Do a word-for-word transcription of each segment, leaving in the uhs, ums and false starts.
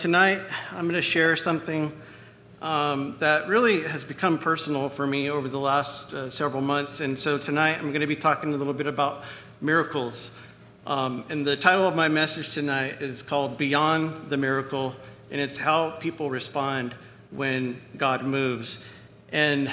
tonight I'm going to share something um, that really has become personal for me over the last uh, several months. And so tonight I'm going to be talking a little bit about miracles. Um, and the title of my message tonight is called Beyond the Miracle, and it's how people respond when God moves. And,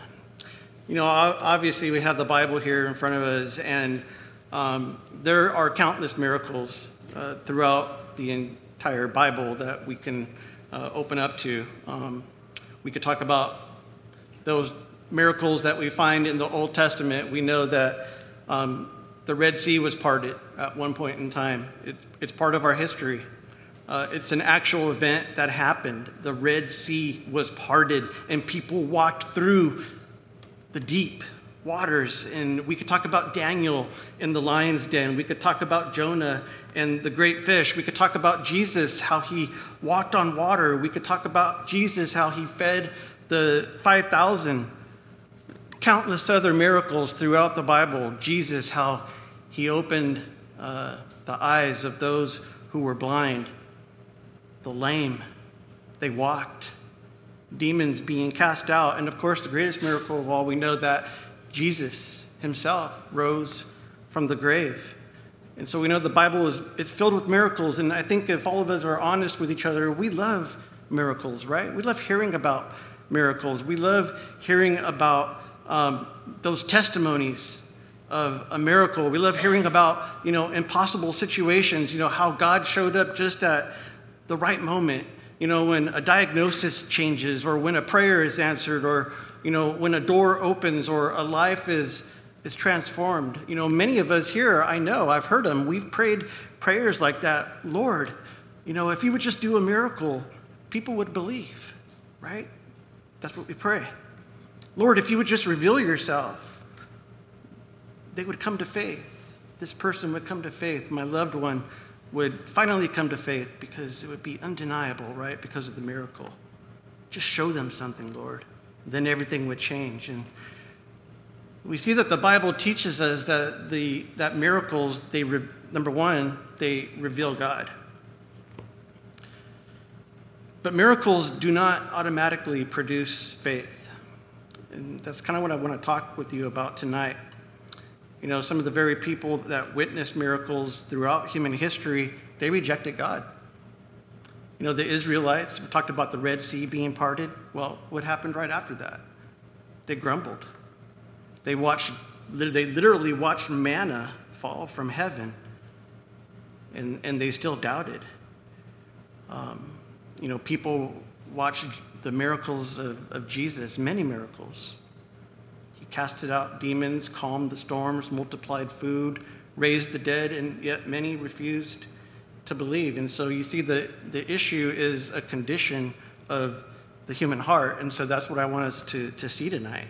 you know, obviously we have the Bible here in front of us, and um, there are countless miracles uh, throughout the entire Bible that we can uh, open up to. Um, we could talk about those miracles that we find in the Old Testament. We know that um, the Red Sea was parted at one point in time. It, it's part of our history. Uh, it's an actual event that happened. The Red Sea was parted, and people walked through the deep waters. And we could talk about Daniel in the lion's den. We could talk about Jonah and the great fish. We could talk about Jesus, how he walked on water. We could talk about Jesus, how he fed the five thousand. Countless other miracles throughout the Bible. Jesus, how he opened uh, the eyes of those who were blind. The lame, they walked. Demons being cast out. And of course, the greatest miracle of all, we know that Jesus himself rose from the grave. And so we know the Bible is it's filled with miracles. And I think if all of us are honest with each other, we love miracles, right? We love hearing about miracles. We love hearing about um, those testimonies of a miracle. We love hearing about, you know, impossible situations, you know, how God showed up just at the right moment, you know, when a diagnosis changes, or when a prayer is answered, or, you know, when a door opens, or a life is is transformed. You know, many of us here, I know, I've heard them, we've prayed prayers like that. Lord, you know, if you would just do a miracle, people would believe, right? That's what we pray. Lord, if you would just reveal yourself, they would come to faith. This person would come to faith. My loved one would finally come to faith, because it would be undeniable, right? Because of the miracle. Just show them something, Lord. Then everything would change. And we see that the Bible teaches us that the that miracles, they re, number one, they reveal God. But miracles do not automatically produce faith. And that's kind of what I want to talk with you about tonight. You know, some of the very people that witnessed miracles throughout human history, they rejected God. You know, the Israelites, we talked about the Red Sea being parted. Well, what happened right after that? They grumbled. They watched, they literally watched manna fall from heaven, and, and they still doubted. Um, you know, people watched the miracles of, of Jesus, many miracles. He casted out demons, calmed the storms, multiplied food, raised the dead, and yet many refused to believe. And so you see the, the issue is a condition of the human heart. And so that's what I want us to, to see tonight.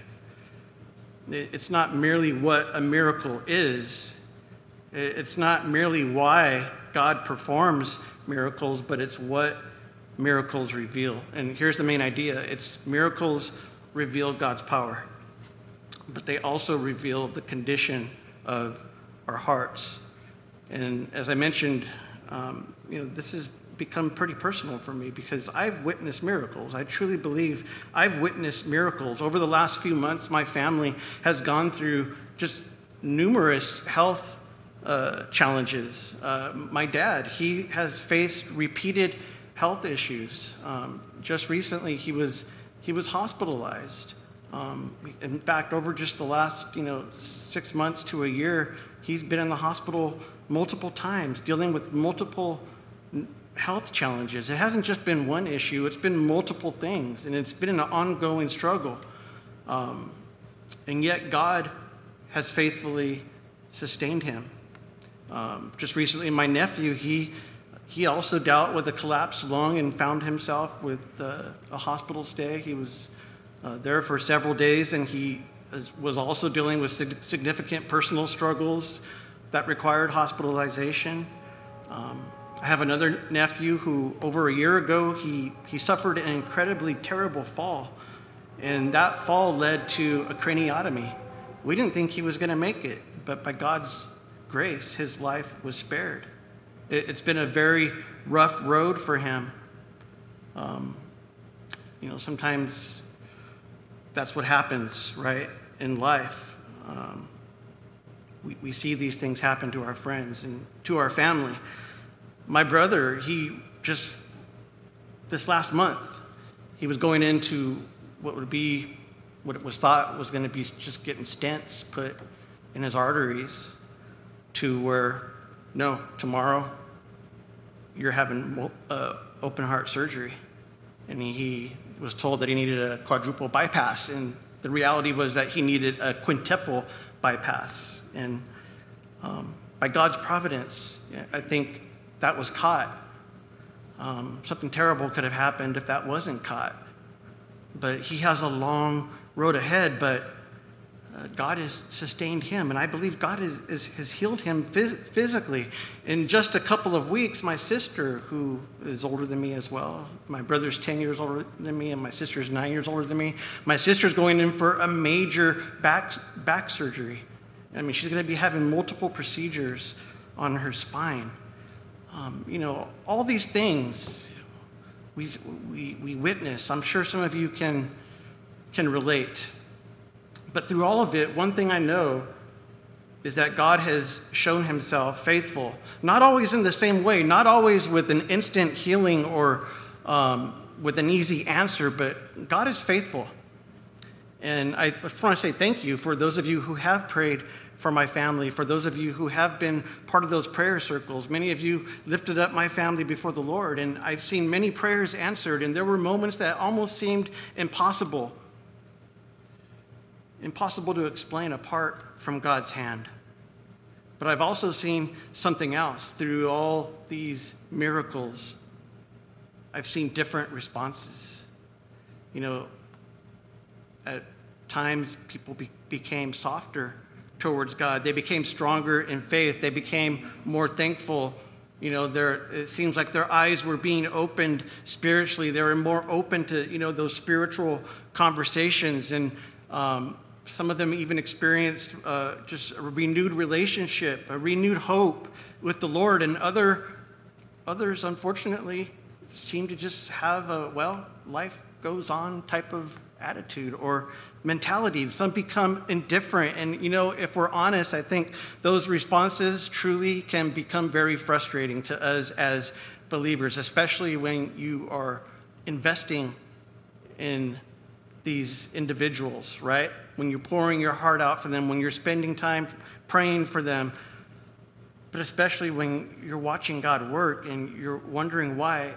It's not merely what a miracle is. It's not merely why God performs miracles, but it's what miracles reveal. And here's the main idea. It's miracles reveal God's power, but they also reveal the condition of our hearts. And as I mentioned, um, you know, this has become pretty personal for me, because I've witnessed miracles. I truly believe I've witnessed miracles. Over the last few months, my family has gone through just numerous health uh, challenges. Uh, my dad, he has faced repeated health issues. Um, just recently, he was he was hospitalized. Um, in fact, over just the last, you know, six months to a year, he's been in the hospital multiple times, dealing with multiple health challenges. It hasn't just been one issue, it's been multiple things, and it's been an ongoing struggle. Um, and yet God has faithfully sustained him. Um, just recently, my nephew, he he also dealt with a collapsed lung and found himself with uh, a hospital stay. He was uh, there for several days, and he was also dealing with significant personal struggles that required hospitalization. Um, I have another nephew who, over a year ago, he, he suffered an incredibly terrible fall, and that fall led to a craniotomy. We didn't think he was going to make it, but by God's grace, his life was spared. It, it's been a very rough road for him, Um, you know, sometimes that's what happens, right, in life. Um, we, we see these things happen to our friends and to our family. My brother, he just, this last month, he was going into what would be, what it was thought was going to be just getting stents put in his arteries, to where, no, tomorrow you're having uh, open heart surgery. And he, he was told that he needed a quadruple bypass, and the reality was that he needed a quintuple bypass. And um, by God's providence, I think that was caught. Um, something terrible could have happened if that wasn't caught. But he has a long road ahead, but uh, God has sustained him, and I believe God is, is, has healed him phys- physically. In just a couple of weeks, my sister, who is older than me as well, my brother's ten years older than me, and my sister's nine years older than me, my sister's going in for a major back, back surgery. I mean, she's going to be having multiple procedures on her spine. Um, you know, all these things we, we, we witness. I'm sure some of you can, can relate. But through all of it, one thing I know is that God has shown himself faithful. Not always in the same way, not always with an instant healing or um, with an easy answer, but God is faithful. And I just want to say thank you for those of you who have prayed for my family, for those of you who have been part of those prayer circles. Many of you lifted up my family before the Lord, and I've seen many prayers answered, and there were moments that almost seemed impossible. Impossible to explain apart from God's hand. But I've also seen something else through all these miracles. I've seen different responses. You know, at times people be- became softer towards God. They became stronger in faith. They became more thankful. You know, their, it seems like their eyes were being opened spiritually. They were more open to, you know, those spiritual conversations. And um, some of them even experienced uh, just a renewed relationship, a renewed hope with the Lord. And other others, unfortunately, seem to just have a, well, life goes on type of attitude or mentality. Some become indifferent. And, you know, if we're honest, I think those responses truly can become very frustrating to us as believers, especially when you are investing in these individuals, right? When you're pouring your heart out for them, when you're spending time praying for them, but especially when you're watching God work and you're wondering why,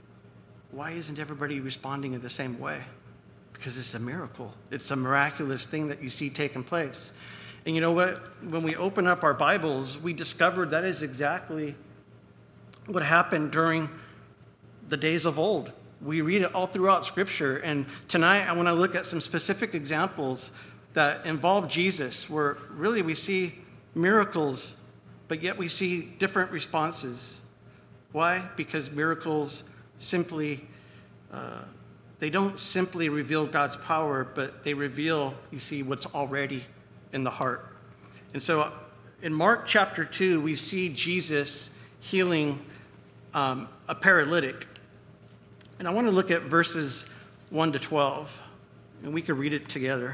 why isn't everybody responding in the same way? Because it's a miracle. It's a miraculous thing that you see taking place. And you know what? When we open up our Bibles, we discovered that is exactly what happened during the days of old. We read it all throughout Scripture. And tonight I want to look at some specific examples that involve Jesus, where really we see miracles, but yet we see different responses. Why? Because miracles simply... Uh, They don't simply reveal God's power, but they reveal, you see, what's already in the heart. And so in Mark chapter two, we see Jesus healing um, a paralytic. And I want to look at verses one to twelve, and we can read it together.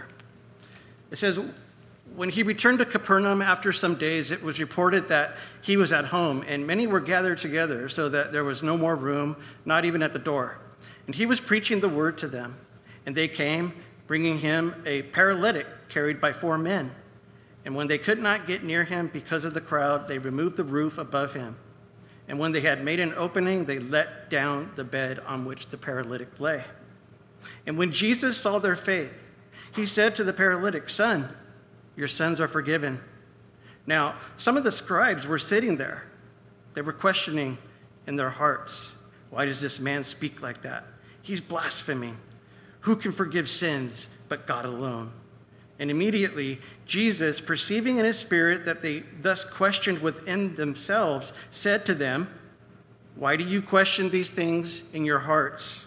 It says, when he returned to Capernaum after some days, it was reported that he was at home, and many were gathered together so that there was no more room, not even at the door. And he was preaching the word to them. And they came, bringing him a paralytic carried by four men. And when they could not get near him because of the crowd, they removed the roof above him. And when they had made an opening, they let down the bed on which the paralytic lay. And when Jesus saw their faith, he said to the paralytic, "Son, your sins are forgiven." Now, some of the scribes were sitting there. They were questioning in their hearts, "Why does this man speak like that? He's blaspheming. Who can forgive sins but God alone?" And immediately Jesus, perceiving in his spirit that they thus questioned within themselves, said to them, "Why do you question these things in your hearts?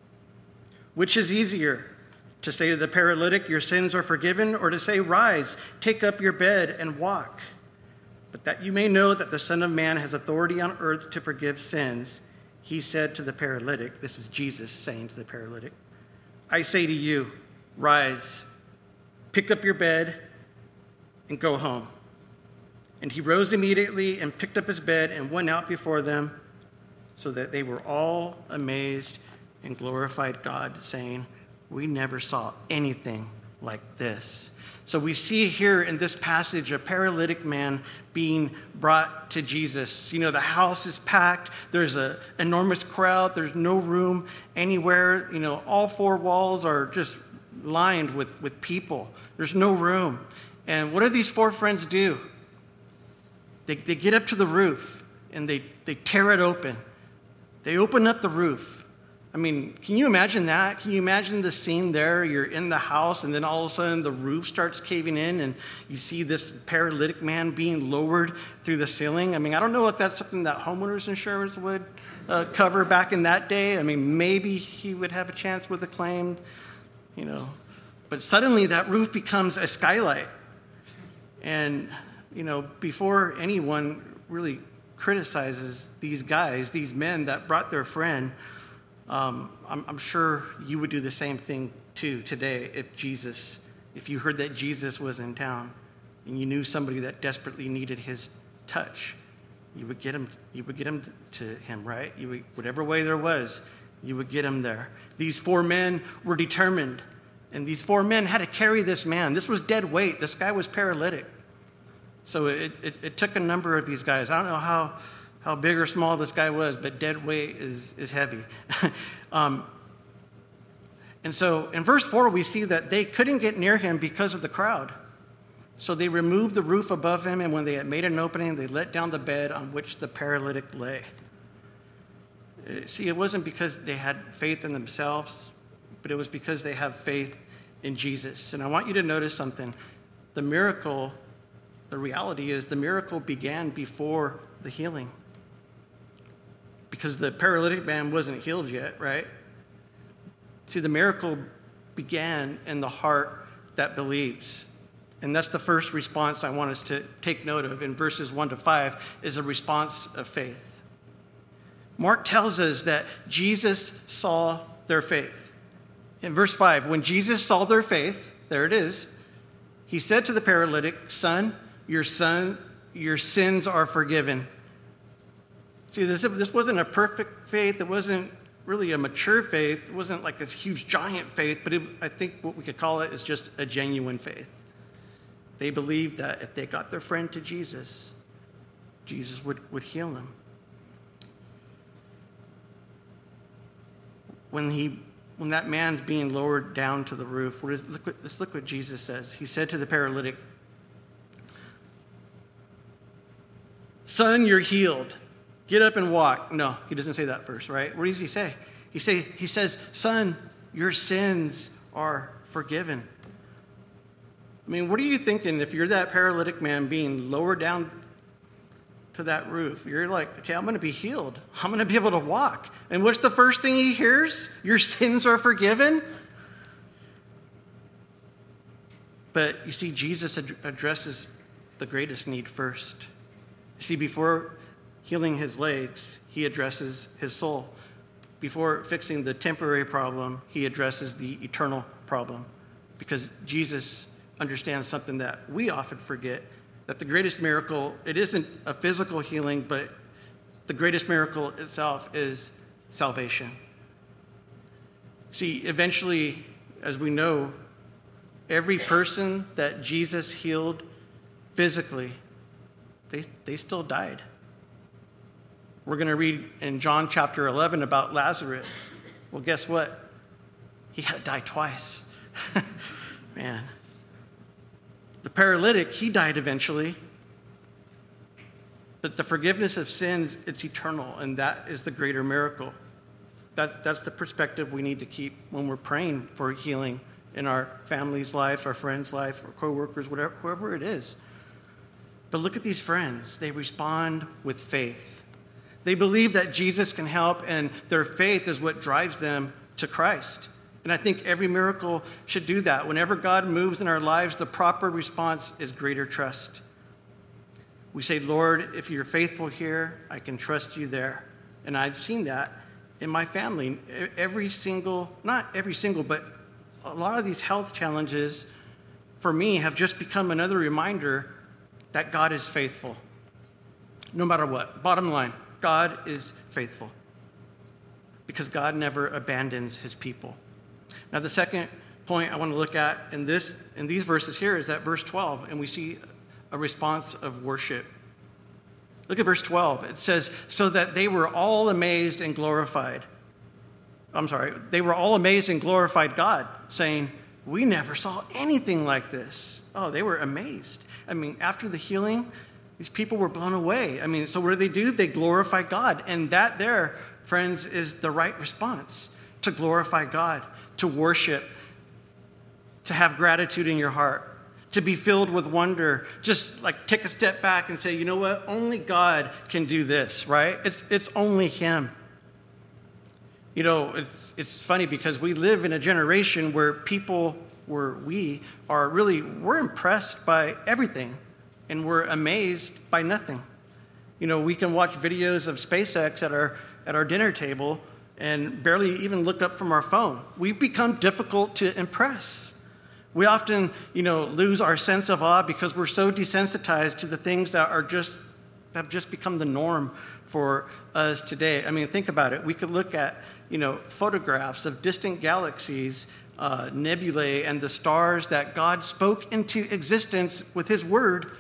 Which is easier, to say to the paralytic, 'Your sins are forgiven,' or to say, 'Rise, take up your bed and walk'? But that you may know that the Son of Man has authority on earth to forgive sins," he said to the paralytic, this is Jesus saying to the paralytic, I say to you, rise, pick up your bed, and go home. And he rose immediately and picked up his bed and went out before them, so that they were all amazed and glorified God, saying, we never saw anything like this. So we see here in this passage a paralytic man being brought to Jesus. You know, the house is packed. There's an enormous crowd. There's no room anywhere. You know, all four walls are just lined with, with people. There's no room. And what do these four friends do? They, they get up to the roof and they, they tear it open. They open up the roof. I mean, can you imagine that? Can you imagine the scene there? You're in the house, and then all of a sudden the roof starts caving in, and you see this paralytic man being lowered through the ceiling. I mean, I don't know if that's something that homeowners insurance would uh, cover back in that day. I mean, maybe he would have a chance with a claim, you know. But suddenly that roof becomes a skylight. And, you know, before anyone really criticizes these guys, these men that brought their friend, Um, I'm, I'm sure you would do the same thing too today if Jesus, if you heard that Jesus was in town and you knew somebody that desperately needed his touch, you would get him, you would get him to him, right? You would, whatever way there was, you would get him there. These four men were determined, and these four men had to carry this man. This was dead weight. This guy was paralytic. So it, it, it took a number of these guys. I don't know how how big or small this guy was, but dead weight is, is heavy. um, and so in verse four, we see that they couldn't get near him because of the crowd. So they removed the roof above him, and when they had made an opening, they let down the bed on which the paralytic lay. See, it wasn't because they had faith in themselves, but it was because they have faith in Jesus. And I want you to notice something. The miracle, the reality is the miracle began before the healing. Because the paralytic man wasn't healed yet, right? See, the miracle began in the heart that believes. And that's the first response I want us to take note of in verses one to five, is a response of faith. Mark tells us that Jesus saw their faith. In verse five, when Jesus saw their faith, there it is, he said to the paralytic, son, your son, your sins are forgiven. See, this, this wasn't a perfect faith. It wasn't really a mature faith. It wasn't like this huge giant faith, but it, I think what we could call it is just a genuine faith. They believed that if they got their friend to Jesus, Jesus would, would heal him. When he, when that man's being lowered down to the roof, what is, look what, let's look what Jesus says. He said to the paralytic, son, you're healed. Get up and walk. No, he doesn't say that first, right? What does he say? He say he says, son, your sins are forgiven. I mean, what are you thinking if you're that paralytic man being lowered down to that roof? You're like, okay, I'm going to be healed. I'm going to be able to walk. And what's the first thing he hears? Your sins are forgiven? But you see, Jesus ad- addresses the greatest need first. See, before healing his legs, he addresses his soul. Before fixing the temporary problem, he addresses the eternal problem. Because Jesus understands something that we often forget, that the greatest miracle, it isn't a physical healing, but the greatest miracle itself is salvation. See, eventually, as we know, every person that Jesus healed physically, they, they still died. We're going to read in John chapter eleven about Lazarus. Well, guess what? He had to die twice. Man. The paralytic, he died eventually. But the forgiveness of sins, it's eternal, and that is the greater miracle. That, that's the perspective we need to keep when we're praying for healing in our family's life, our friends' life, our coworkers, whatever, whoever it is. But look at these friends. They respond with faith. They believe that Jesus can help, and their faith is what drives them to Christ. And I think every miracle should do that. Whenever God moves in our lives, the proper response is greater trust. We say, Lord, if you're faithful here, I can trust you there. And I've seen that in my family. Every single, not every single, but a lot of these health challenges for me have just become another reminder that God is faithful. No matter what. Bottom line, God is faithful. Because God never abandons his people. Now, the second point I want to look at in this in these verses here is at verse twelve, and we see a response of worship. Look at verse twelve. It says, so that they were all amazed and glorified. I'm sorry, they were all amazed and glorified God, saying, we never saw anything like this. Oh, they were amazed. I mean, after the healing, these people were blown away. I mean, so what do they do? They glorify God. And that there, friends, is the right response, to glorify God, to worship, to have gratitude in your heart, to be filled with wonder. Just like take a step back and say, you know what? Only God can do this, right? It's it's only him. You know, it's it's funny because we live in a generation where people, where we are really, we're impressed by everything and we're amazed by nothing. You know, we can watch videos of SpaceX at our at our dinner table and barely even look up from our phone. We've become difficult to impress. We often, you know, lose our sense of awe because we're so desensitized to the things that are just have just become the norm for us today. I mean, think about it. We could look at, you know, photographs of distant galaxies, uh, nebulae, and the stars that God spoke into existence with his word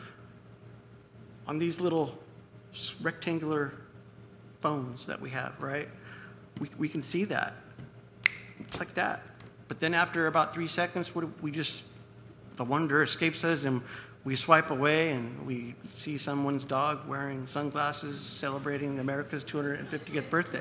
on these little rectangular phones that we have, right? We, we can see that. Click that. But then after about three seconds, what do we just, the wonder escapes us and we swipe away and we see someone's dog wearing sunglasses celebrating America's two hundred fiftieth birthday.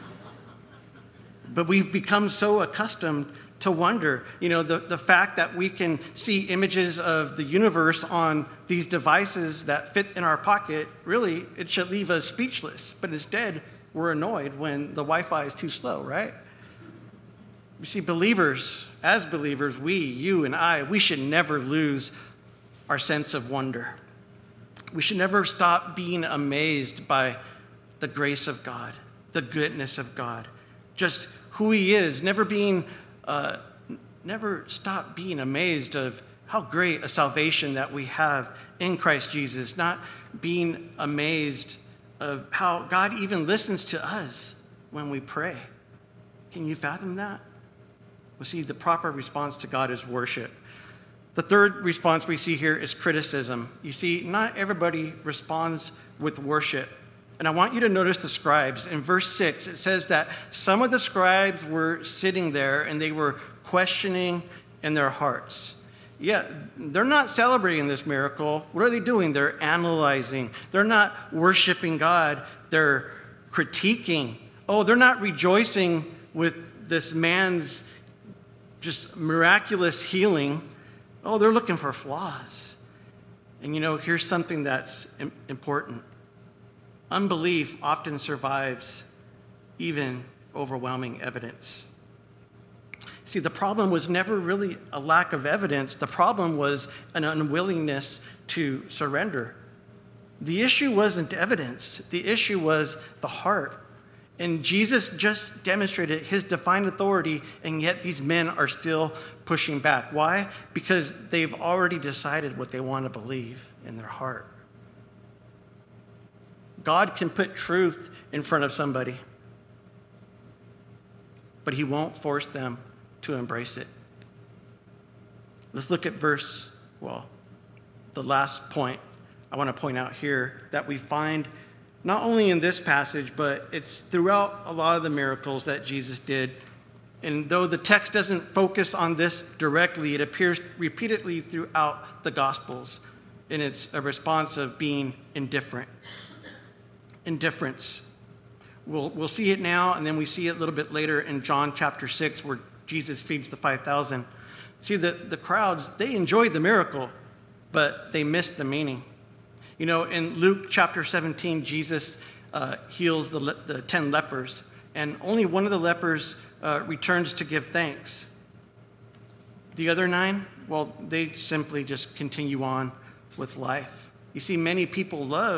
But we've become so accustomed to wonder. You know, the, the fact that we can see images of the universe on these devices that fit in our pocket, really, it should leave us speechless. But instead, we're annoyed when the Wi-Fi is too slow, right? You see, believers, as believers, we, you and I, we should never lose our sense of wonder. We should never stop being amazed by the grace of God, the goodness of God, just who he is, never being, uh, never stop being amazed of how great a salvation that we have in Christ Jesus, not being amazed of how God even listens to us when we pray. Can you fathom that? Well, see, the proper response to God is worship. The third response we see here is criticism. You see, not everybody responds with worship. And I want you to notice the scribes. In verse six, it says that some of the scribes were sitting there and they were questioning in their hearts. Yeah, they're not celebrating this miracle. What are they doing? They're analyzing. They're not worshiping God. They're critiquing. Oh, they're not rejoicing with this man's just miraculous healing. Oh, they're looking for flaws. And you know, here's something that's important. Unbelief often survives even overwhelming evidence. See, the problem was never really a lack of evidence. The problem was an unwillingness to surrender. The issue wasn't evidence. The issue was the heart. And Jesus just demonstrated his divine authority, and yet these men are still pushing back. Why? Because they've already decided what they want to believe in their heart. God can put truth in front of somebody, but he won't force them to embrace it. Let's look at verse, well, the last point I want to point out here that we find not only in this passage, but it's throughout a lot of the miracles that Jesus did. And though the text doesn't focus on this directly, it appears repeatedly throughout the Gospels. And it's a response of being indifferent. Indifference. We'll, we'll see it now, and then we see it a little bit later in John chapter six, where Jesus feeds the five thousand. See, the, the crowds, they enjoyed the miracle, but they missed the meaning. You know, in Luke chapter seventeen, Jesus uh, heals the, le- the ten lepers, and only one of the lepers uh, returns to give thanks. The other nine, well, they simply just continue on with life. You see, many people love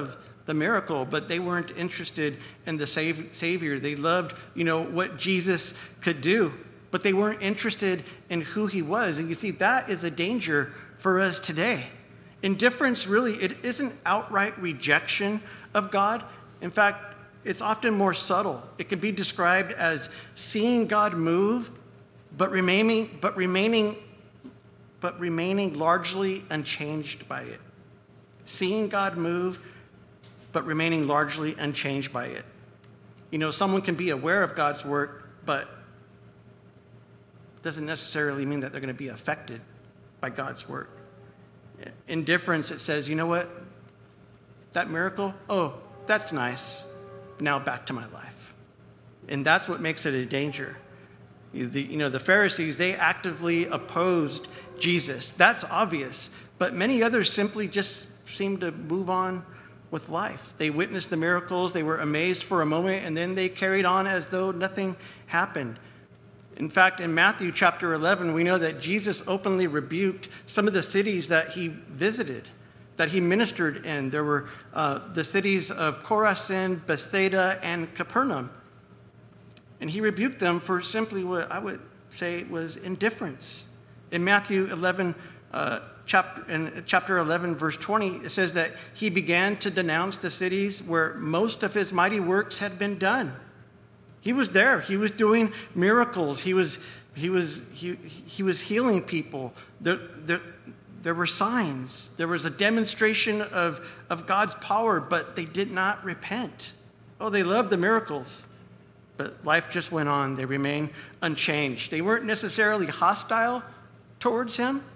the miracle, but they weren't interested in the Savior. They loved, you know, what Jesus could do, but they weren't interested in who he was. And you see, that is a danger for us today. Indifference, really, it isn't outright rejection of God. In fact, it's often more subtle. It can be described as seeing God move, but remaining, but remaining, but remaining largely unchanged by it. Seeing God move, but remaining largely unchanged by it. You know, someone can be aware of God's work, but doesn't necessarily mean that they're going to be affected by God's work. Indifference, it says, you know what? That miracle, oh, that's nice. Now back to my life. And that's what makes it a danger. You, the, you know, the Pharisees, they actively opposed Jesus. That's obvious. But many others simply just seemed to move on with life. They witnessed the miracles. They were amazed for a moment, and then they carried on as though nothing happened. In fact, in Matthew chapter eleven, we know that Jesus openly rebuked some of the cities that he visited, that he ministered in. There were uh, the cities of Chorazin, Bethsaida, and Capernaum. And he rebuked them for simply what I would say was indifference. In Matthew eleven, uh, chapter, in chapter eleven, verse twenty, it says that he began to denounce the cities where most of his mighty works had been done. He was there. He was doing miracles. He was, he was, he, he was healing people. There, there, there were signs. There was a demonstration of, of God's power, but they did not repent. Oh, they loved the miracles, but life just went on. They remained unchanged. They weren't necessarily hostile towards him.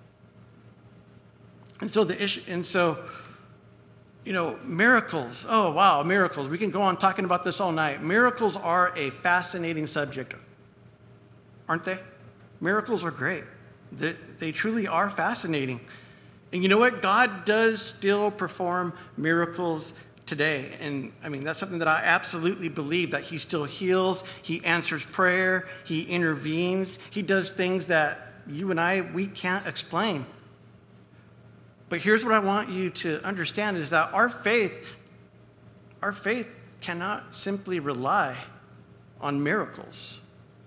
And so the issue, and so, you know, miracles. Oh, wow, miracles. We can go on talking about this all night. Miracles are a fascinating subject, aren't they? Miracles are great. They, they truly are fascinating. And you know what? God does still perform miracles today. And I mean, that's something that I absolutely believe, that he still heals, he answers prayer, he intervenes, he does things that you and I, we can't explain. But here's what I want you to understand is that our faith, our faith cannot simply rely on miracles.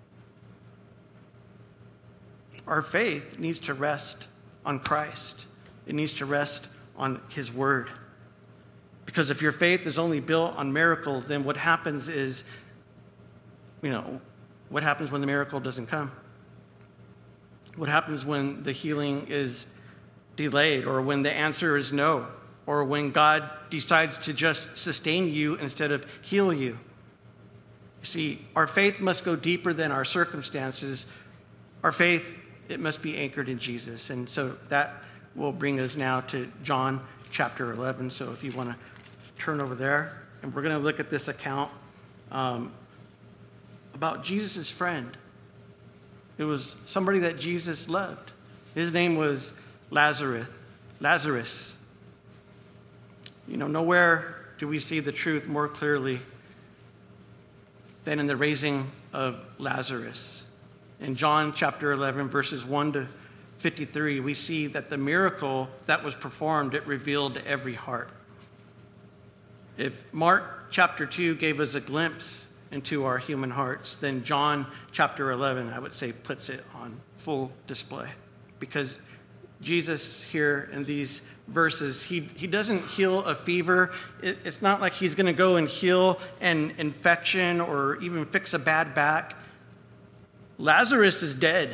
Our faith needs to rest on Christ. It needs to rest on his word. Because if your faith is only built on miracles, then what happens is, you know, what happens when the miracle doesn't come? What happens when the healing is delayed, or when the answer is no, or when God decides to just sustain you instead of heal you? You see, our faith must go deeper than our circumstances. Our faith, it must be anchored in Jesus. And so that will bring us now to John chapter eleven. So if you want to turn over there, and we're going to look at this account um, about Jesus' friend. It was somebody that Jesus loved. His name was Lazarus. Lazarus. You know, nowhere do we see the truth more clearly than in the raising of Lazarus. In John chapter eleven, verses one to fifty-three, we see that the miracle that was performed, it revealed every heart. If Mark chapter two gave us a glimpse into our human hearts, then John chapter eleven, I would say, puts it on full display. Because Jesus here in these verses, he, he doesn't heal a fever. It, it's not like he's going to go and heal an infection or even fix a bad back. Lazarus is dead.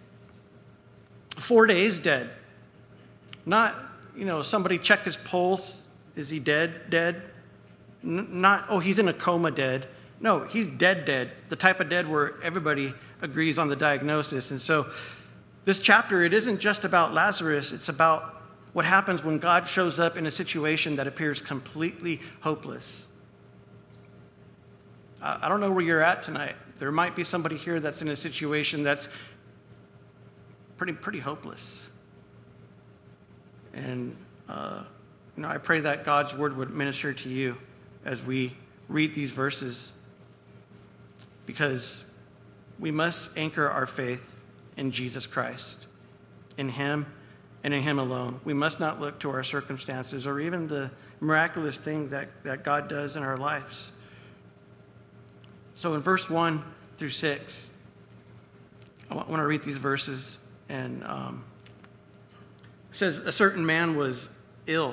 Four days dead. Not, you know, somebody check his pulse. Is he dead? Dead? N- not, oh, he's in a coma dead. No, he's dead dead. The type of dead where everybody agrees on the diagnosis. And so this chapter, it isn't just about Lazarus. It's about what happens when God shows up in a situation that appears completely hopeless. I don't know where you're at tonight. There might be somebody here that's in a situation that's pretty, pretty hopeless. And, uh, you know, I pray that God's word would minister to you as we read these verses, because we must anchor our faith in Jesus Christ, in him and in him alone. We must not look to our circumstances or even the miraculous thing that, that God does in our lives. So in verse one through six, I want to read these verses. And um, it says, a certain man was ill.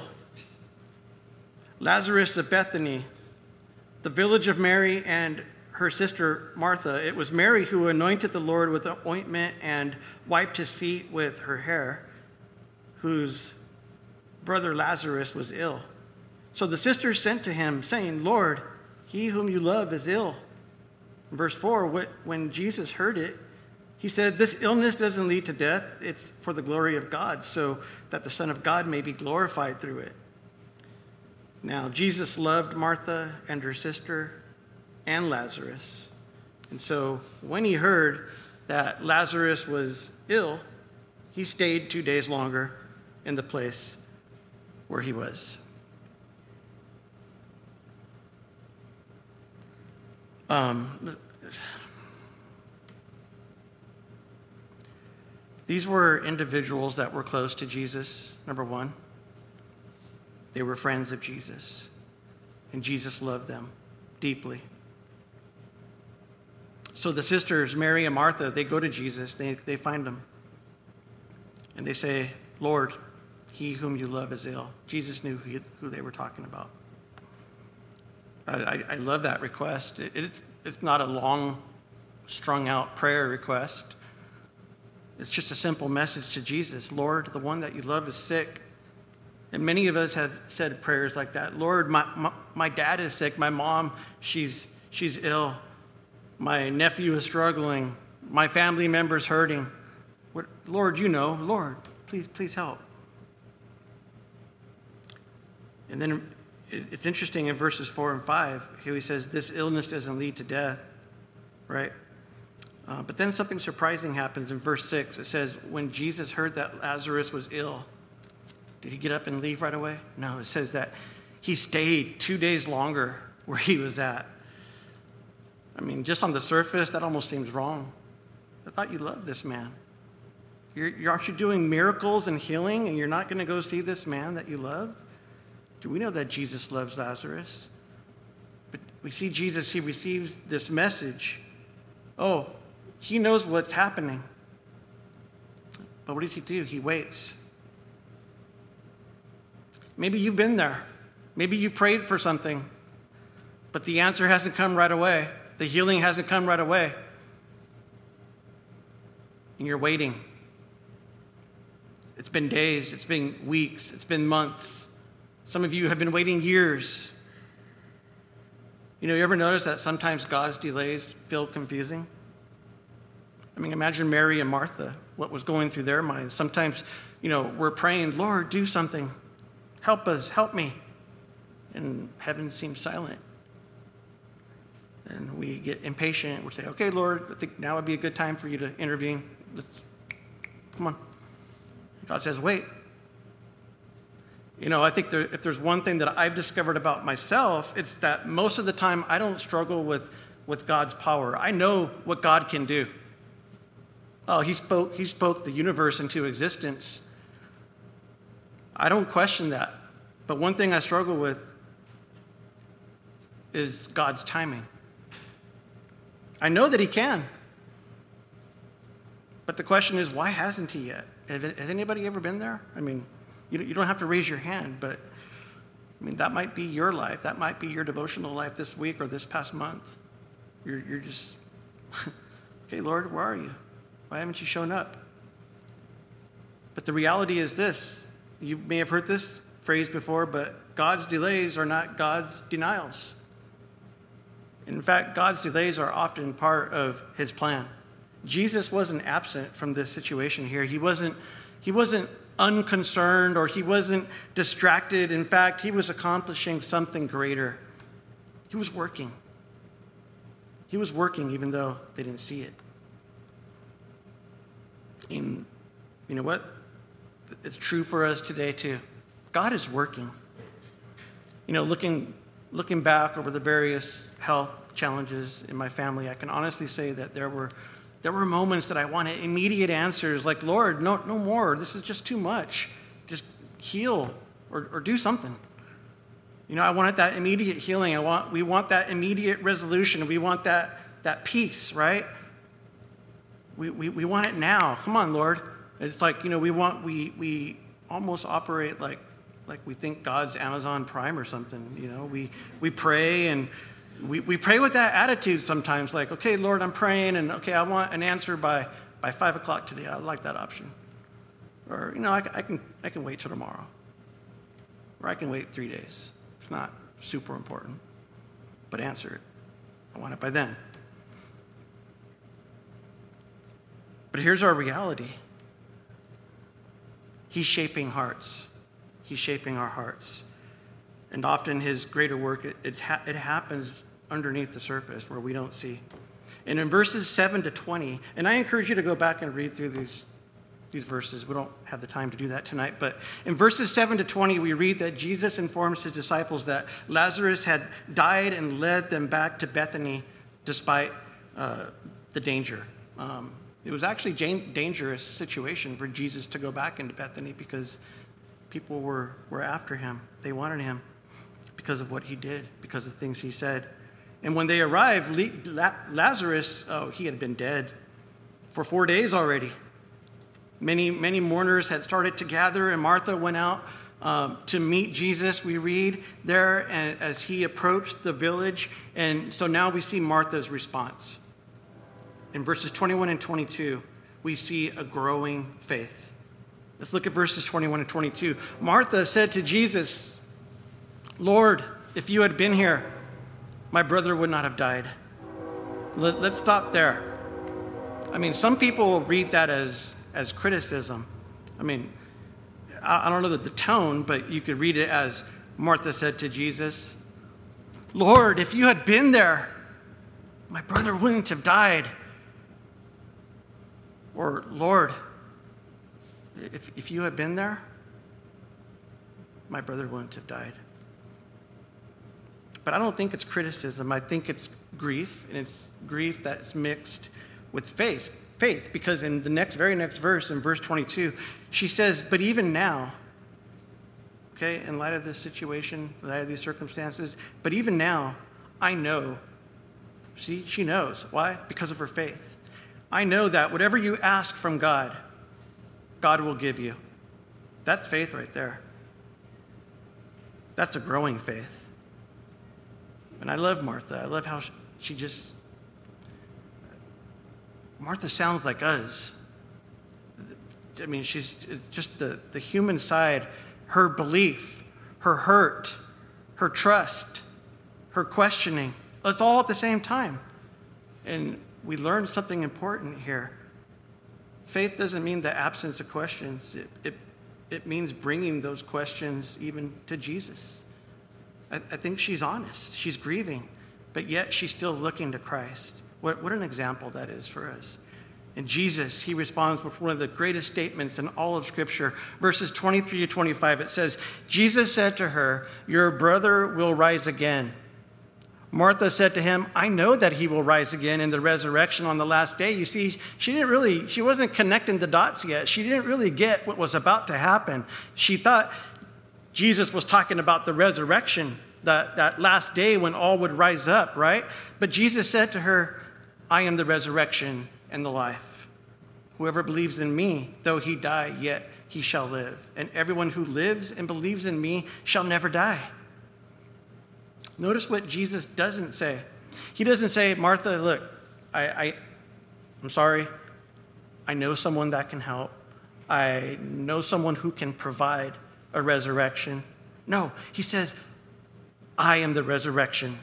Lazarus of Bethany, the village of Mary and her sister Martha. It was Mary who anointed the Lord with the ointment and wiped his feet with her hair, whose brother Lazarus was ill. So the sisters sent to him, saying, Lord, he whom you love is ill. In verse four, when Jesus heard it, he said, this illness doesn't lead to death. It's for the glory of God, so that the Son of God may be glorified through it. Now, Jesus loved Martha and her sister and Lazarus. And so when he heard that Lazarus was ill, he stayed two days longer in the place where he was. Um, these were individuals that were close to Jesus, number one. They were friends of Jesus, and Jesus loved them deeply. So the sisters, Mary and Martha, they go to Jesus. They, they find him. And they say, Lord, he whom you love is ill. Jesus knew who, who they were talking about. I, I, I love that request. It, it, it's not a long, strung-out prayer request. It's just a simple message to Jesus. Lord, the one that you love is sick. And many of us have said prayers like that. Lord, my, my, my dad is sick. My mom, she's, she's ill. My nephew is struggling. My family member's hurting. What, Lord, you know. Lord, please, please help. And then it's interesting in verses four and five, here he says, this illness doesn't lead to death, right? Uh, but then something surprising happens in verse six. It says, when Jesus heard that Lazarus was ill, did he get up and leave right away? No, it says that he stayed two days longer where he was at. I mean, just on the surface, that almost seems wrong. I thought you loved this man. You're, you're aren't you doing miracles and healing, and you're not going to go see this man that you love? Do we know that Jesus loves Lazarus? But we see Jesus, he receives this message. Oh, he knows what's happening. But what does he do? He waits. Maybe you've been there. Maybe you've prayed for something, but the answer hasn't come right away. The healing hasn't come right away. And you're waiting. It's been days, it's been weeks, it's been months. Some of you have been waiting years. You know, you ever notice that sometimes God's delays feel confusing? I mean, imagine Mary and Martha, what was going through their minds. Sometimes, you know, we're praying, Lord, do something. Help us, help me. And heaven seems silent. And we get impatient. We say, okay, Lord, I think now would be a good time for you to intervene. Let's, come on. God says, wait. You know, I think there, if there's one thing that I've discovered about myself, it's that most of the time I don't struggle with, with God's power. I know what God can do. Oh, he spoke, he spoke the universe into existence. I don't question that. But one thing I struggle with is God's timing. I know that he can. But the question is, why hasn't he yet? Has anybody ever been there? I mean, you don't have to raise your hand, but I mean, that might be your life. That might be your devotional life this week or this past month. You're, you're just, okay, Lord, where are you? Why haven't you shown up? But the reality is this. You may have heard this phrase before, but God's delays are not God's denials. In fact, God's delays are often part of his plan. Jesus wasn't absent from this situation here. He wasn't, he wasn't unconcerned or he wasn't distracted. In fact, he was accomplishing something greater. He was working. He was working even though they didn't see it. And you know what? It's true for us today too. God is working. You know, looking looking back over the various health challenges in my family, I can honestly say that there were There were moments that I wanted immediate answers, like, Lord, no, no more. This is just too much. Just heal or, or do something. You know, I wanted that immediate healing. I want, we want that immediate resolution. We want that, that peace, right? We, we, we want it now. Come on, Lord. It's like, you know, we want, we, we almost operate like, like we think God's Amazon Prime or something. You know, we, we pray and we, we pray with that attitude sometimes, like, okay, Lord, I'm praying, and okay, I want an answer by, by five o'clock today. I like that option. Or, you know, I, I can I can wait till tomorrow. Or I can wait three days. It's not super important. But answer it. I want it by then. But here's our reality. He's shaping hearts. He's shaping our hearts. And often his greater work, it, it, ha- it happens underneath the surface where we don't see. And in verses seven to twenty, and I encourage you to go back and read through these, these verses. We don't have the time to do that tonight. But in verses seven to twenty, we read that Jesus informs his disciples that Lazarus had died and led them back to Bethany despite uh, the danger. Um, it was actually a dangerous situation for Jesus to go back into Bethany because people were, were after him. They wanted him because of what he did, because of things he said. And when they arrived, Lazarus, oh, he had been dead for four days already. Many, many mourners had started to gather, and Martha went out um, to meet Jesus, we read there, and as he approached the village. And so now we see Martha's response. In verses twenty-one and twenty-two, we see a growing faith. Let's look at verses twenty-one and twenty-two. Martha said to Jesus, Lord, if you had been here, my brother would not have died. Let, let's stop there. I mean, some people will read that as, as criticism. I mean, I, I don't know the, the tone, but you could read it as Martha said to Jesus, Lord, if you had been there, my brother wouldn't have died. Or, Lord, if, if you had been there, my brother wouldn't have died. But I don't think it's criticism. I think it's grief, and it's grief that's mixed with faith. Faith, because in the next, very next verse, in verse twenty-two, she says, but even now, okay, in light of this situation, in light of these circumstances, but even now, I know. See, she knows. Why? Because of her faith. I know that whatever you ask from God, God will give you. That's faith right there. That's a growing faith. And I love Martha. I love how she just, Martha sounds like us. I mean, she's just the, the human side, her belief, her hurt, her trust, her questioning. It's all at the same time. And we learned something important here. Faith doesn't mean the absence of questions. It, it, it means bringing those questions even to Jesus. I, I think she's honest. She's grieving, but yet she's still looking to Christ. What, what an example that is for us. And Jesus, he responds with one of the greatest statements in all of Scripture. Verses twenty-three to twenty-five, it says, Jesus said to her, your brother will rise again. Martha said to him, I know that he will rise again in the resurrection on the last day. You see, she didn't really, she wasn't connecting the dots yet. She didn't really get what was about to happen. She thought Jesus was talking about the resurrection, that, that last day when all would rise up, right? But Jesus said to her, I am the resurrection and the life. Whoever believes in me, though he die, yet he shall live. And everyone who lives and believes in me shall never die. Notice what Jesus doesn't say. He doesn't say, Martha, look, I, I, I'm sorry. I know someone that can help. I know someone who can provide a resurrection. No, he says, I am the resurrection.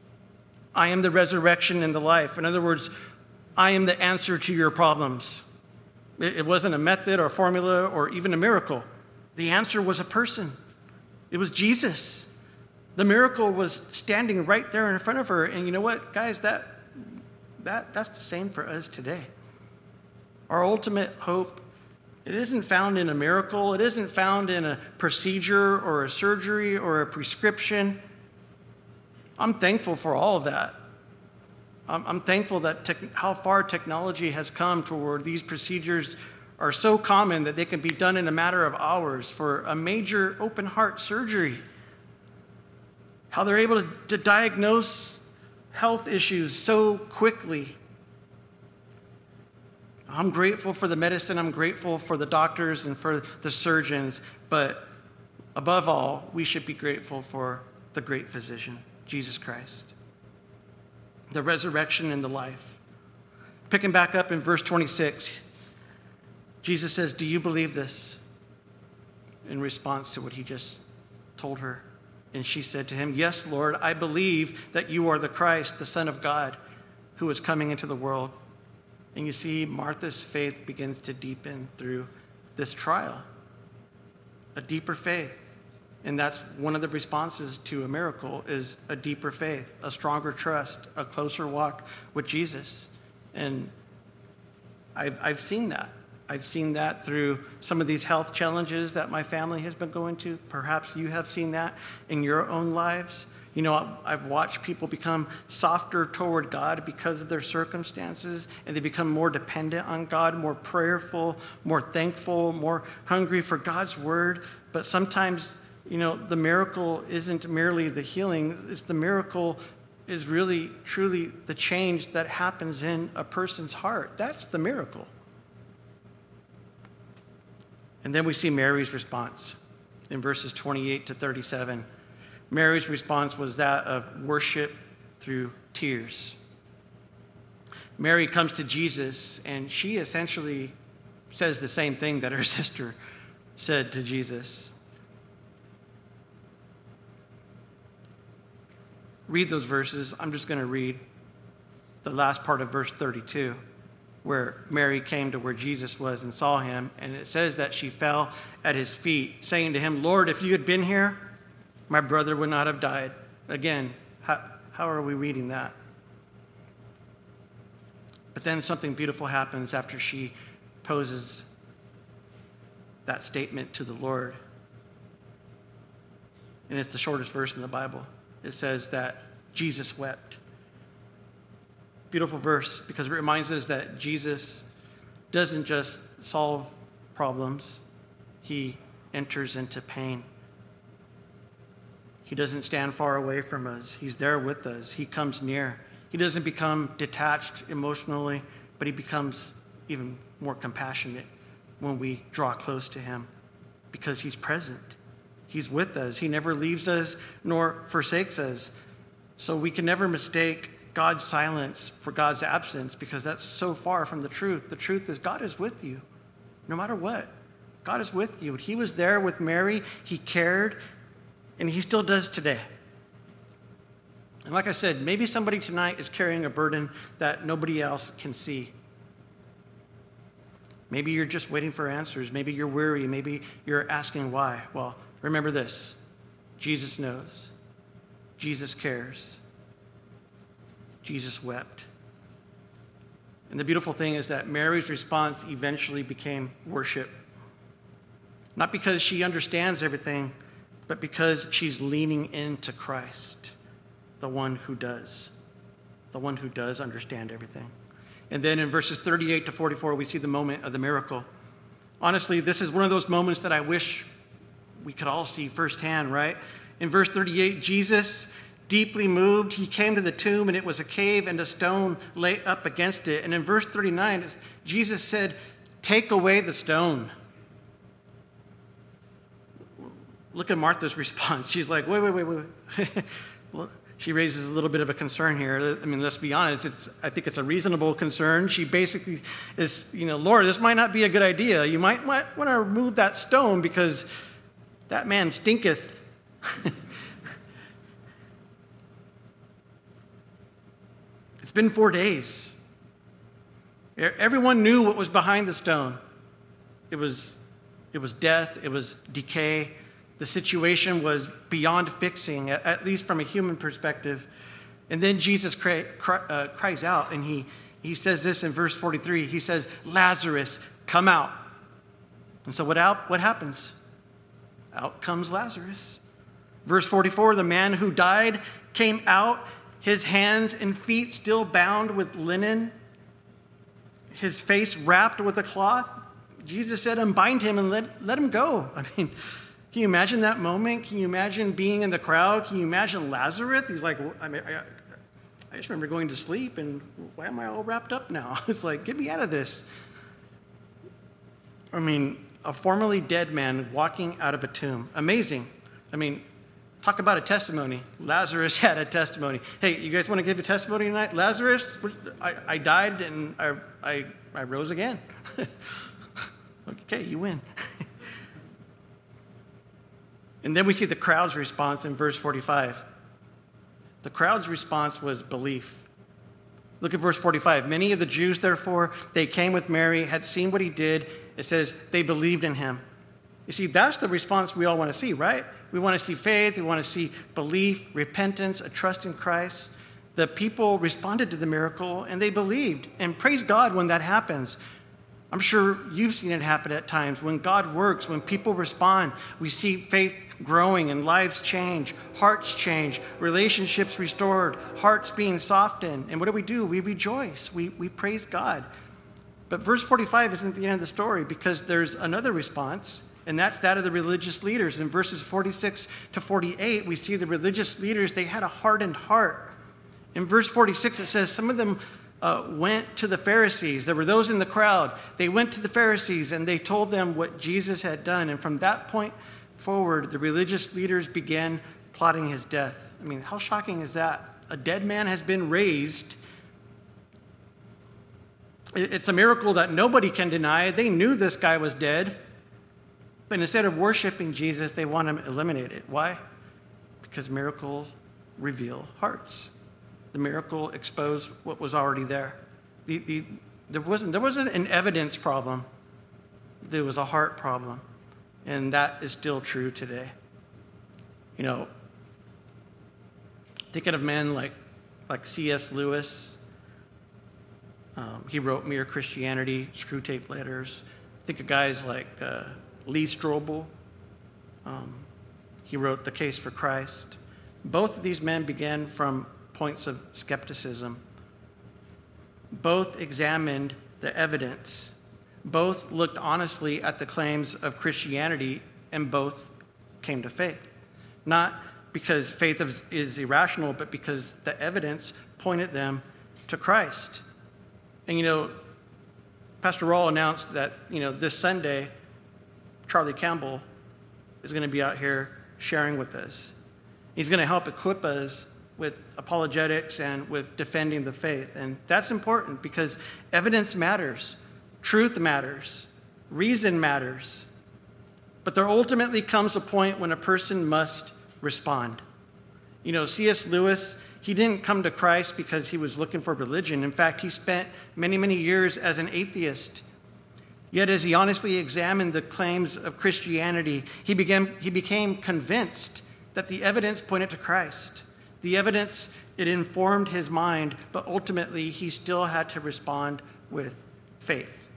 I am the resurrection and the life. In other words, I am the answer to your problems. It, it wasn't a method or a formula or even a miracle. The answer was a person. It was Jesus. The miracle was standing right there in front of her. And you know what, guys, that, that, that's the same for us today. Our ultimate hope, it isn't found in a miracle. It isn't found in a procedure or a surgery or a prescription. I'm thankful for all of that. I'm, I'm thankful that tech, how far technology has come to where these procedures are so common that they can be done in a matter of hours for a major open heart surgery. How they're able to, to diagnose health issues so quickly. I'm grateful for the medicine. I'm grateful for the doctors and for the surgeons. But above all, we should be grateful for the great physician, Jesus Christ. The resurrection and the life. Picking back up in verse twenty-six, Jesus says, "Do you believe this?" In response to what he just told her. And she said to him, "Yes, Lord, I believe that you are the Christ, the Son of God, who is coming into the world." And you see, Martha's faith begins to deepen through this trial. A deeper faith. And that's one of the responses to a miracle, is a deeper faith, a stronger trust, a closer walk with Jesus. And I've, I've seen that. I've seen that through some of these health challenges that my family has been going to. Perhaps you have seen that in your own lives. You know, I've watched people become softer toward God because of their circumstances, and they become more dependent on God, more prayerful, more thankful, more hungry for God's word. But sometimes, you know, the miracle isn't merely the healing. It's the miracle is really, truly the change that happens in a person's heart. That's the miracle. And then we see Mary's response in verses twenty-eight to thirty-seven. Mary's response was that of worship through tears. Mary comes to Jesus, and she essentially says the same thing that her sister said to Jesus. Read those verses. I'm just going to read the last part of verse thirty-two, where Mary came to where Jesus was and saw him, and it says that she fell at his feet, saying to him, "Lord, if you had been here, my brother would not have died." Again, how, how are we reading that? But then something beautiful happens after she poses that statement to the Lord. And it's the shortest verse in the Bible. It says that Jesus wept. Beautiful verse, because it reminds us that Jesus doesn't just solve problems, he enters into pain. He doesn't stand far away from us. He's there with us. He comes near. He doesn't become detached emotionally, but he becomes even more compassionate when we draw close to him, because he's present. He's with us. He never leaves us nor forsakes us. So we can never mistake God's silence for God's absence, because that's so far from the truth. The truth is God is with you, no matter what. God is with you. He was there with Mary. He cared. And he still does today. And like I said, maybe somebody tonight is carrying a burden that nobody else can see. Maybe you're just waiting for answers. Maybe you're weary. Maybe you're asking why. Well, remember this. Jesus knows. Jesus cares. Jesus wept. And the beautiful thing is that Mary's response eventually became worship. Not because she understands everything, but because she's leaning into Christ, the one who does, the one who does understand everything. And then in verses thirty-eight to forty-four, we see the moment of the miracle. Honestly, this is one of those moments that I wish we could all see firsthand, right? In verse thirty-eight, Jesus, deeply moved, he came to the tomb, and it was a cave, and a stone lay up against it. And in verse thirty-nine, Jesus said, "Take away the stone." Look at Martha's response. She's like, wait, wait, wait, wait. Well, she raises a little bit of a concern here. I mean, let's be honest. It's, I think it's a reasonable concern. She basically is, you know, Lord, this might not be a good idea. You might, might want to remove that stone because that man stinketh. It's been four days. Everyone knew what was behind the stone. It was, it was death. It was decay. The situation was beyond fixing, at least from a human perspective. And then Jesus cry, cry, uh, cries out, and he, he says this in verse forty-three. He says, "Lazarus, come out." And so what, out, what happens? Out comes Lazarus. Verse forty-four, the man who died came out, his hands and feet still bound with linen, his face wrapped with a cloth. Jesus said, unbind him and let, let him go. I mean, can you imagine that moment? Can you imagine being in the crowd? Can you imagine Lazarus? He's like, I mean, I, I just remember going to sleep, and why am I all wrapped up now? It's like, get me out of this. I mean, a formerly dead man walking out of a tomb. Amazing. I mean, talk about a testimony. Lazarus had a testimony. Hey, you guys want to give a testimony tonight? Lazarus, I, I died and I, I, I rose again. Okay, you win. And then we see the crowd's response in verse forty-five. The crowd's response was belief. Look at verse forty-five. Many of the Jews, therefore, they came with Mary, had seen what he did. It says they believed in him. You see, that's the response we all want to see, right? We want to see faith. We want to see belief, repentance, a trust in Christ. The people responded to the miracle, and they believed. And praise God when that happens. I'm sure you've seen it happen at times. When God works, when people respond, we see faith growing and lives change, hearts change, relationships restored, hearts being softened. And what do we do? We rejoice. We, we praise God. But verse forty-five isn't the end of the story, because there's another response, and that's that of the religious leaders. In verses forty-six to forty-eight, we see the religious leaders, they had a hardened heart. In verse forty-six, it says some of them uh, went to the Pharisees. There were those in the crowd. They went to the Pharisees, and they told them what Jesus had done. And from that point forward, the religious leaders began plotting his death. I mean, how shocking is that? A dead man has been raised. It's a miracle that nobody can deny. They knew this guy was dead. But instead of worshiping Jesus, they want him eliminated. Why? Because miracles reveal hearts. The miracle exposed what was already there. The, the, there, wasn't, there wasn't an evidence problem. There was a heart problem. And that is still true today. You know, thinking of men like, like C S Lewis. Um, he wrote Mere Christianity, Screwtape Letters. Think of guys like uh, Lee Strobel. Um, he wrote The Case for Christ. Both of these men began from points of skepticism. Both examined the evidence. Both looked honestly at the claims of Christianity, and both came to faith. Not because faith is, is irrational, but because the evidence pointed them to Christ. And, you know, Pastor Rawl announced that, you know, this Sunday, Charlie Campbell is going to be out here sharing with us. He's going to help equip us with apologetics and with defending the faith. And that's important because evidence matters. Truth matters. Reason matters. But there ultimately comes a point when a person must respond. You know, C S Lewis, he didn't come to Christ because he was looking for religion. In fact, he spent many, many years as an atheist. Yet as he honestly examined the claims of Christianity, he began, he became convinced that the evidence pointed to Christ. The evidence, it informed his mind, but ultimately he still had to respond with faith.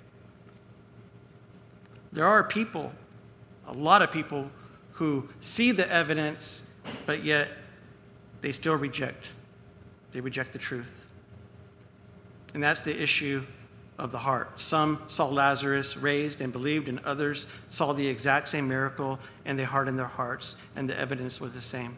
There are people, a lot of people, who see the evidence, but yet they still reject. They reject the truth. And that's the issue of the heart. Some saw Lazarus raised and believed, and others saw the exact same miracle, and they hardened their hearts, and the evidence was the same.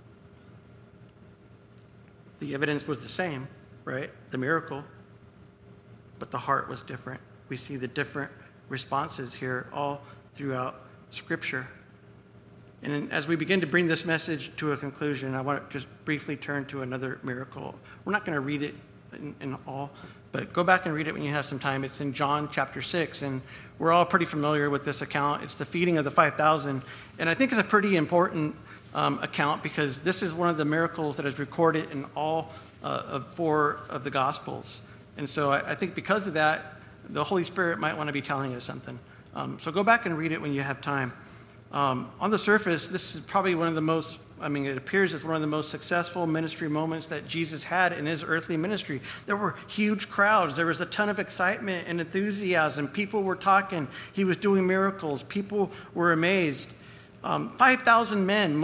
The evidence was the same, right? The miracle. But the heart was different. We see the different responses here all throughout Scripture. And as we begin to bring this message to a conclusion, I want to just briefly turn to another miracle. We're not going to read it in, in all, but go back and read it when you have some time. It's in John chapter six, and we're all pretty familiar with this account. It's the feeding of the five thousand, and I think it's a pretty important um, account because this is one of the miracles that is recorded in all uh, of four of the Gospels. And so I, I think because of that, the Holy Spirit might want to be telling us something. Um, so go back and read it when you have time. Um, on the surface, this is probably one of the most, I mean, it appears it's one of the most successful ministry moments that Jesus had in his earthly ministry. There were huge crowds. There was a ton of excitement and enthusiasm. People were talking. He was doing miracles. People were amazed. Um, five thousand men, mo-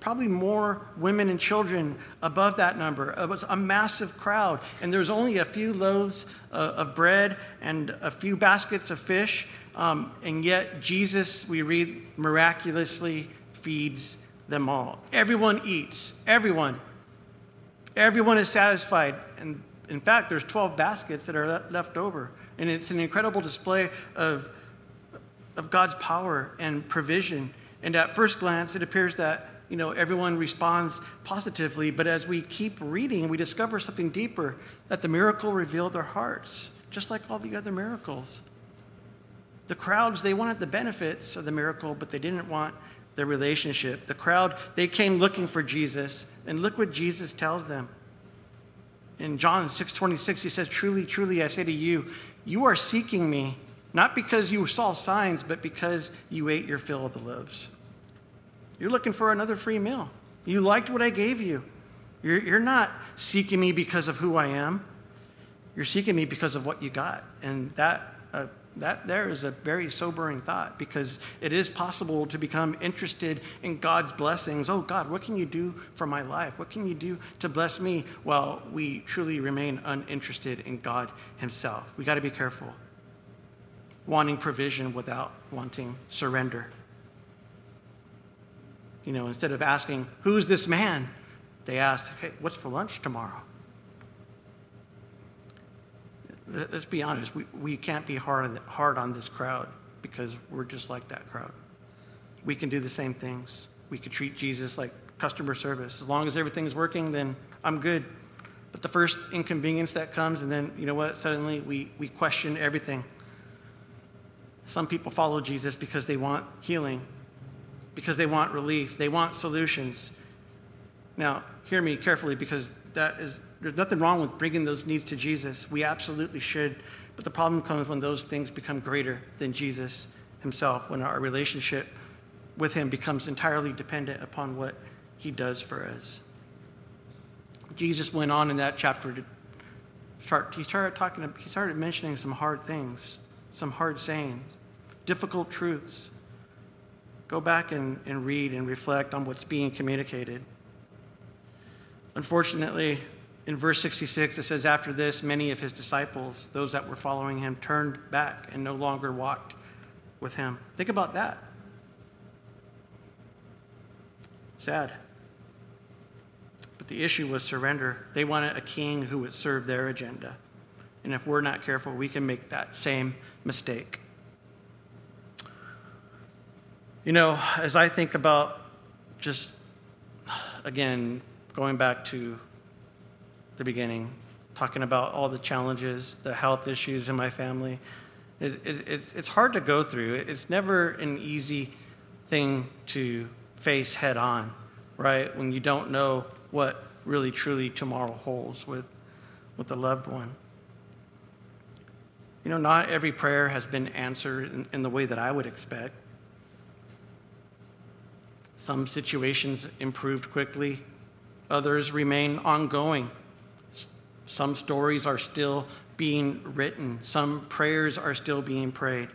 probably more women and children above that number. It was a massive crowd, and there was only a few loaves uh, of bread and a few baskets of fish, um, and yet Jesus, we read, miraculously feeds them all. Everyone eats. Everyone. Everyone is satisfied. And in fact, there's twelve baskets that are left over. And it's an incredible display of, of God's power and provision. And at first glance, it appears that, you know, everyone responds positively. But as we keep reading, we discover something deeper, that the miracle revealed their hearts, just like all the other miracles. The crowds, they wanted the benefits of the miracle, but they didn't want the relationship. The crowd, they came looking for Jesus. And look what Jesus tells them. In John six twenty-six, he says, "Truly, truly, I say to you, you are seeking me, not because you saw signs, but because you ate your fill of the loaves." You're looking for another free meal. You liked what I gave you. You're, you're not seeking me because of who I am. You're seeking me because of what you got. And that uh, that there is a very sobering thought, because it is possible to become interested in God's blessings. Oh, God, what can you do for my life? What can you do to bless me? While we truly remain uninterested in God himself. We got to be careful. Wanting provision without wanting surrender. You know, instead of asking, who's this man? They asked, hey, what's for lunch tomorrow? Let's be honest, we, we can't be hard on, hard on this crowd, because we're just like that crowd. We can do the same things. We could treat Jesus like customer service. As long as everything's working, then I'm good. But the first inconvenience that comes, and then, you know what, suddenly we, we question everything. Some people follow Jesus because they want healing, because they want relief, they want solutions. Now, hear me carefully, because that is, there's nothing wrong with bringing those needs to Jesus. We absolutely should. But the problem comes when those things become greater than Jesus himself, when our relationship with him becomes entirely dependent upon what he does for us. Jesus went on in that chapter to start, he started talking, he started mentioning some hard things, some hard sayings, difficult truths. Go back and, and read and reflect on what's being communicated. Unfortunately, in verse sixty-six, it says, after this, many of his disciples, those that were following him, turned back and no longer walked with him. Think about that. Sad. But the issue was surrender. They wanted a king who would serve their agenda. And if we're not careful, we can make that same mistake. You know, as I think about just, again, going back to the beginning, talking about all the challenges, the health issues in my family, it, it, it's, it's hard to go through. It's never an easy thing to face head on, right? When you don't know what really, truly tomorrow holds with, with a loved one. You know, not every prayer has been answered in, in the way that I would expect. Some situations improved quickly. Others remain ongoing. Some stories are still being written. Some prayers are still being prayed.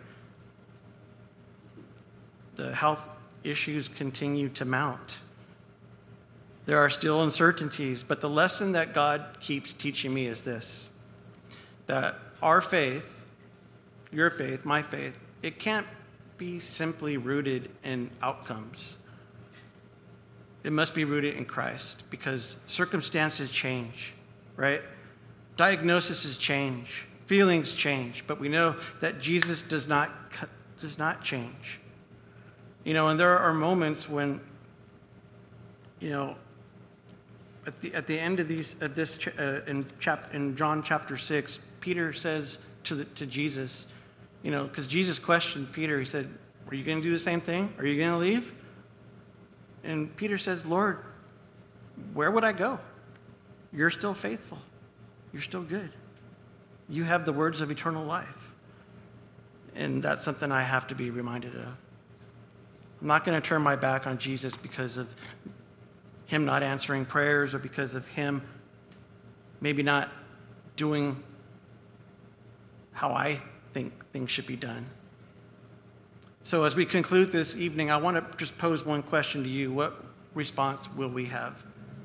The health issues continue to mount. There are still uncertainties, but the lesson that God keeps teaching me is this, that our faith, your faith, my faith, it can't be simply rooted in outcomes. It must be rooted in Christ, because circumstances change, right? Diagnoses change, feelings change, but we know that Jesus does not does not change. You know, and there are moments when, you know, at the at the end of these of this uh, in chap in John chapter six, Peter says to the, to Jesus, you know, because Jesus questioned Peter. He said, "Are you going to do the same thing? Are you going to leave?" And Peter says, "Lord, where would I go? You're still faithful. You're still good. You have the words of eternal life." And that's something I have to be reminded of. I'm not going to turn my back on Jesus because of him not answering prayers, or because of him maybe not doing how I think things should be done. So as we conclude this evening, I want to just pose one question to you. What response will we have?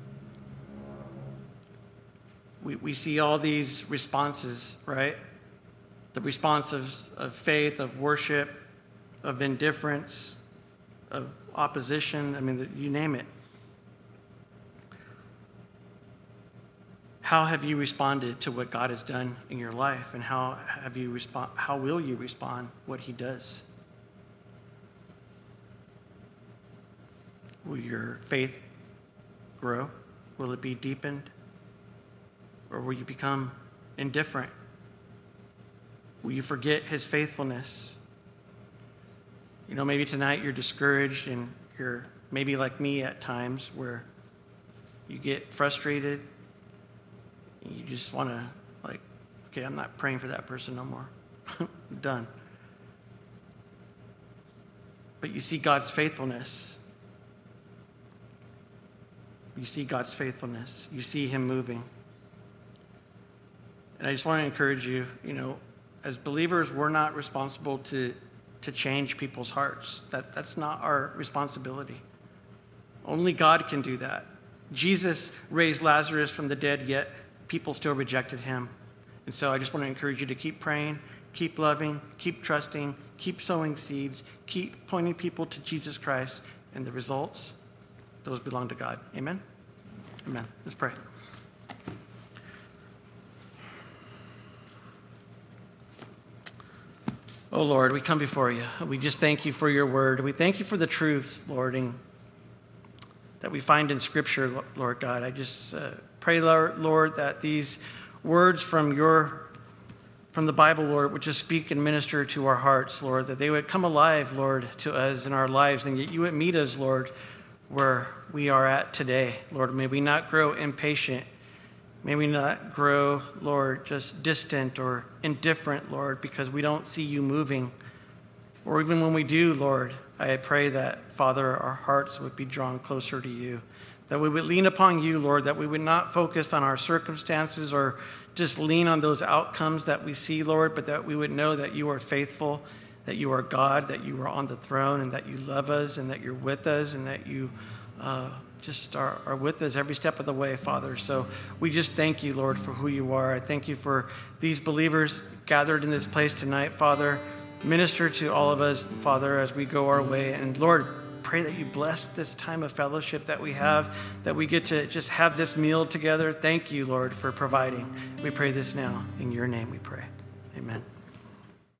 We, we see all these responses, right? The response of, of faith, of worship, of indifference, of opposition. I mean, you name it. How have you responded to what God has done in your life, and how have you respond? How will you respond what He does? Will your faith grow? Will it be deepened? Or will you become indifferent? Will you forget His faithfulness? You know, maybe tonight you're discouraged, and you're maybe like me at times where you get frustrated. You just want to, like, okay, I'm not praying for that person no more. I'm done. But you see God's faithfulness. You see God's faithfulness. You see Him moving. And I just want to encourage you, you know, as believers, we're not responsible to, to change people's hearts. That, that's not our responsibility. Only God can do that. Jesus raised Lazarus from the dead, yet people still rejected Him. And so I just want to encourage you to keep praying, keep loving, keep trusting, keep sowing seeds, keep pointing people to Jesus Christ, and the results, those belong to God. Amen? Amen. Let's pray. Oh, Lord, we come before you. We just thank you for your word. We thank you for the truths, Lord, and that we find in Scripture, Lord God. I just uh, pray, Lord, that these words from your, from the Bible, Lord, would just speak and minister to our hearts, Lord, that they would come alive, Lord, to us in our lives, and that you would meet us, Lord, where we are at today. Lord, may we not grow impatient. May we not grow, Lord, just distant or indifferent, Lord, because we don't see you moving. Or even when we do, Lord, I pray that, Father, our hearts would be drawn closer to you, that we would lean upon you, Lord, that we would not focus on our circumstances or just lean on those outcomes that we see, Lord, but that we would know that you are faithful, that you are God, that you are on the throne, and that you love us, and that you're with us, and that you uh, just are, are with us every step of the way, Father. So we just thank you, Lord, for who you are. I thank you for these believers gathered in this place tonight, Father. Minister to all of us, Father, as we go our way. And Lord, pray that you bless this time of fellowship that we have, that we get to just have this meal together. Thank you, Lord, for providing. We pray this now. In your name we pray. Amen.